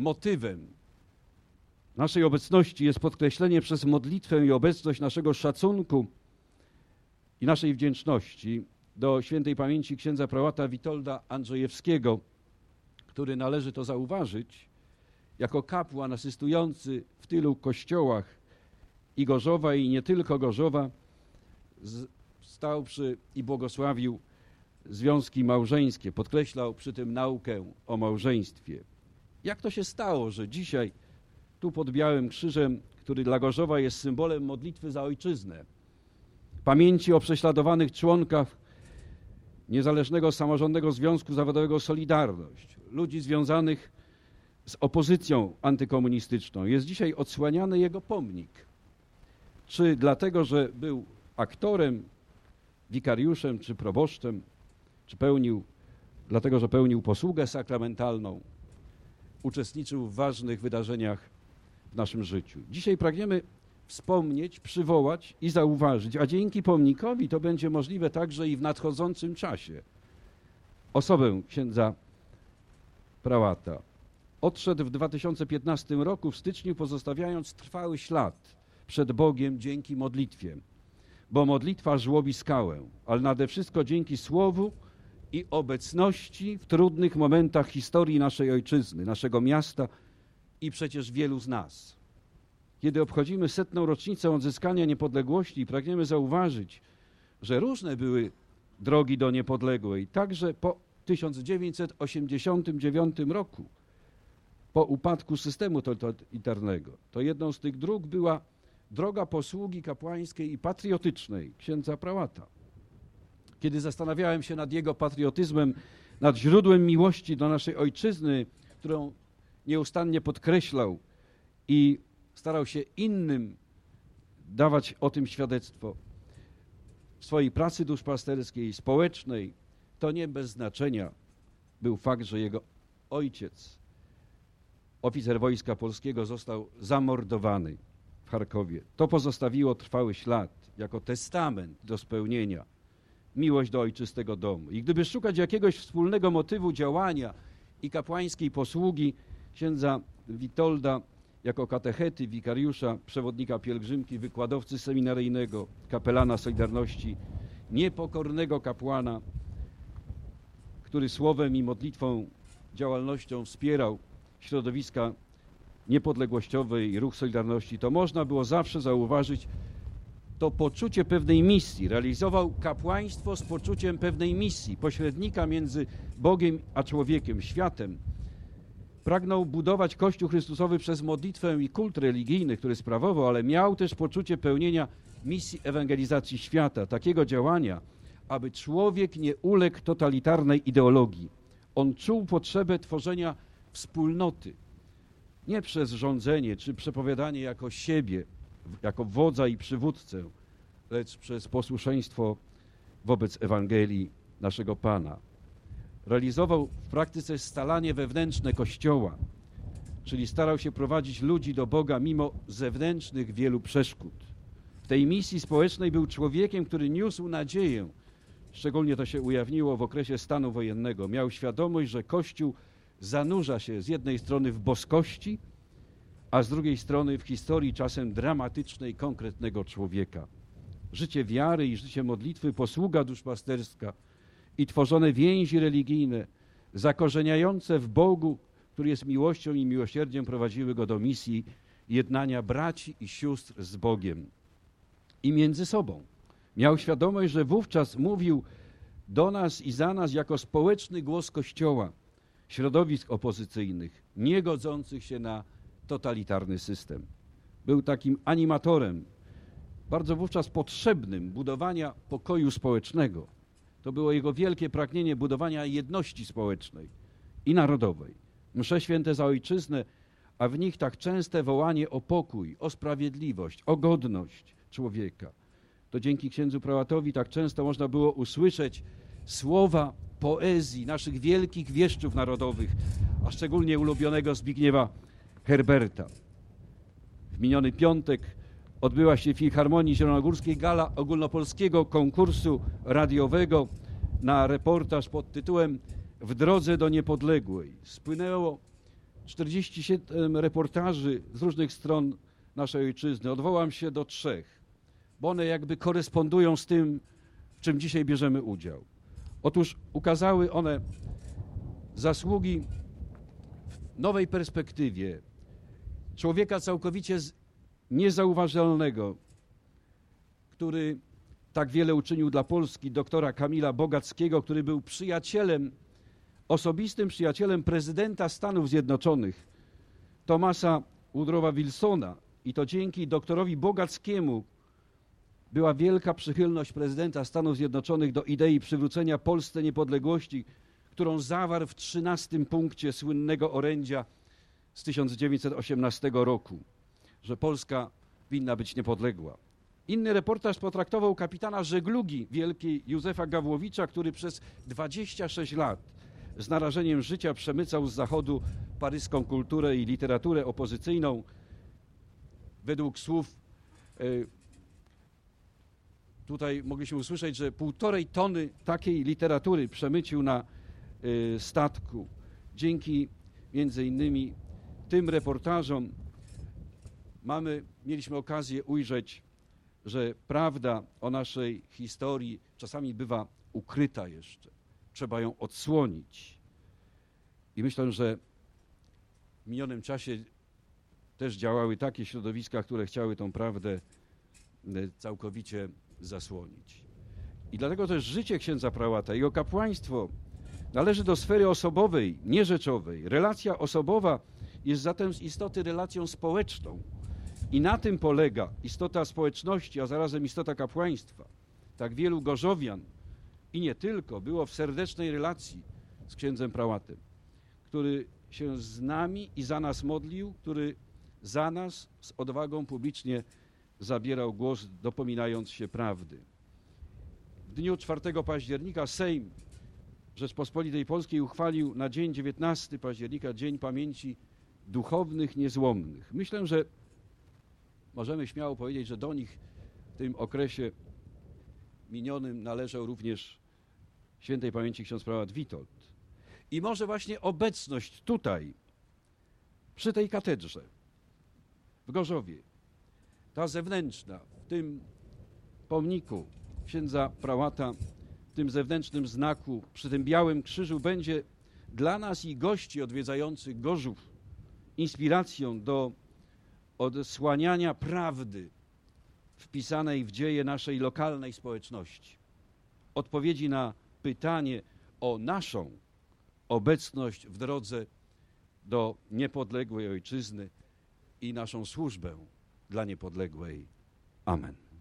motywem naszej obecności jest podkreślenie przez modlitwę i obecność naszego szacunku i naszej wdzięczności do świętej pamięci księdza prałata Witolda Andrzejewskiego, który, należy to zauważyć, jako kapłan asystujący w tylu kościołach i Gorzowa, i nie tylko Gorzowa, stał przy i błogosławił związki małżeńskie, podkreślał przy tym naukę o małżeństwie. Jak to się stało, że dzisiaj tu pod Białym Krzyżem, który dla Gorzowa jest symbolem modlitwy za ojczyznę, pamięci o prześladowanych członkach Niezależnego Samorządnego Związku Zawodowego Solidarność, ludzi związanych z opozycją antykomunistyczną, jest dzisiaj odsłaniany jego pomnik? Czy dlatego, że był aktorem, wikariuszem czy proboszczem, czy dlatego, że pełnił posługę sakramentalną, uczestniczył w ważnych wydarzeniach w naszym życiu. Dzisiaj pragniemy wspomnieć, przywołać i zauważyć, a dzięki pomnikowi to będzie możliwe także i w nadchodzącym czasie, osobę księdza prałata. Odszedł w 2015 roku w styczniu, pozostawiając trwały ślad przed Bogiem dzięki modlitwie, bo modlitwa żłobi skałę, ale nade wszystko dzięki słowu i obecności w trudnych momentach historii naszej ojczyzny, naszego miasta i przecież wielu z nas. Kiedy obchodzimy 100. rocznicę odzyskania niepodległości, pragniemy zauważyć, że różne były drogi do niepodległej, także po 1989 roku, po upadku systemu totalitarnego. To jedną z tych dróg była droga posługi kapłańskiej i patriotycznej księdza prałata. Kiedy zastanawiałem się nad jego patriotyzmem, nad źródłem miłości do naszej ojczyzny, którą nieustannie podkreślał i starał się innym dawać o tym świadectwo w swojej pracy duszpasterskiej, społecznej, to nie bez znaczenia był fakt, że jego ojciec, oficer Wojska Polskiego, został zamordowany w Charkowie. To pozostawiło trwały ślad jako testament do spełnienia, miłość do ojczystego domu. I gdyby szukać jakiegoś wspólnego motywu działania i kapłańskiej posługi księdza Witolda jako katechety, wikariusza, przewodnika pielgrzymki, wykładowcy seminaryjnego, kapelana Solidarności, niepokornego kapłana, który słowem i modlitwą, działalnością wspierał środowiska niepodległościowe i ruch Solidarności, to można było zawsze zauważyć to poczucie pewnej misji. Realizował kapłaństwo z poczuciem pewnej misji, pośrednika między Bogiem a człowiekiem, światem. Pragnął budować Kościół Chrystusowy przez modlitwę i kult religijny, który sprawował, ale miał też poczucie pełnienia misji ewangelizacji świata, takiego działania, aby człowiek nie uległ totalitarnej ideologii. On czuł potrzebę tworzenia wspólnoty, nie przez rządzenie czy przepowiadanie jako siebie, jako wodza i przywódcę, lecz przez posłuszeństwo wobec Ewangelii naszego Pana. Realizował w praktyce scalanie wewnętrzne Kościoła, czyli starał się prowadzić ludzi do Boga mimo zewnętrznych wielu przeszkód. W tej misji społecznej był człowiekiem, który niósł nadzieję. Szczególnie to się ujawniło w okresie stanu wojennego. Miał świadomość, że Kościół zanurza się z jednej strony w boskości, a z drugiej strony w historii czasem dramatycznej konkretnego człowieka. Życie wiary i życie modlitwy, posługa duszpasterska i tworzone więzi religijne, zakorzeniające w Bogu, który jest miłością i miłosierdziem, prowadziły go do misji jednania braci i sióstr z Bogiem i między sobą. Miał świadomość, że wówczas mówił do nas i za nas jako społeczny głos Kościoła, środowisk opozycyjnych, nie godzących się na totalitarny system. Był takim animatorem, bardzo wówczas potrzebnym budowania pokoju społecznego. To było jego wielkie pragnienie budowania jedności społecznej i narodowej. Msze święte za ojczyznę, a w nich tak częste wołanie o pokój, o sprawiedliwość, o godność człowieka. To dzięki księdzu prałatowi tak często można było usłyszeć słowa poezji naszych wielkich wieszczów narodowych, a szczególnie ulubionego Zbigniewa Herberta. W miniony piątek odbyła się w Filharmonii Zielonogórskiej gala ogólnopolskiego konkursu radiowego na reportaż pod tytułem W drodze do niepodległej. Spłynęło 47 reportaży z różnych stron naszej ojczyzny. Odwołam się do 3, bo one jakby korespondują z tym, w czym dzisiaj bierzemy udział. Otóż ukazały one zasługi w nowej perspektywie człowieka całkowicie niezauważalnego, który tak wiele uczynił dla Polski, doktora Kamila Bogackiego, który był przyjacielem, osobistym przyjacielem prezydenta Stanów Zjednoczonych, Thomasa Woodrowa Wilsona. I to dzięki doktorowi Bogackiemu była wielka przychylność prezydenta Stanów Zjednoczonych do idei przywrócenia Polsce niepodległości, którą zawarł w 13 punkcie słynnego orędzia z 1918 roku, że Polska winna być niepodległa. Inny reportaż potraktował kapitana żeglugi wielkiej Józefa Gawłowicza, który przez 26 lat z narażeniem życia przemycał z Zachodu paryską kulturę i literaturę opozycyjną. Według słów tutaj mogliśmy usłyszeć, że 1,5 tony takiej literatury przemycił na statku. Dzięki między innymi tym reportażom mieliśmy okazję ujrzeć, że prawda o naszej historii czasami bywa ukryta jeszcze. Trzeba ją odsłonić. I myślę, że w minionym czasie też działały takie środowiska, które chciały tą prawdę całkowicie zasłonić. I dlatego też życie księdza prałata, jego kapłaństwo należy do sfery osobowej, nie rzeczowej. Relacja osobowa jest zatem z istoty relacją społeczną. I na tym polega istota społeczności, a zarazem istota kapłaństwa. Tak wielu gorzowian i nie tylko było w serdecznej relacji z księdzem prałatem, który się z nami i za nas modlił, który za nas z odwagą publicznie zabierał głos, dopominając się prawdy. W dniu 4 października Sejm Rzeczpospolitej Polskiej uchwalił na dzień 19 października Dzień Pamięci Duchownych Niezłomnych. Myślę, że możemy śmiało powiedzieć, że do nich w tym okresie minionym należał również świętej pamięci ksiądz prałat Witold. I może właśnie obecność tutaj, przy tej katedrze w Gorzowie, ta zewnętrzna, w tym pomniku księdza prałata, w tym zewnętrznym znaku, przy tym białym krzyżu będzie dla nas i gości odwiedzających Gorzów inspiracją do odsłaniania prawdy wpisanej w dzieje naszej lokalnej społeczności. Odpowiedzi na pytanie o naszą obecność w drodze do niepodległej ojczyzny i naszą służbę dla niepodległej. Amen.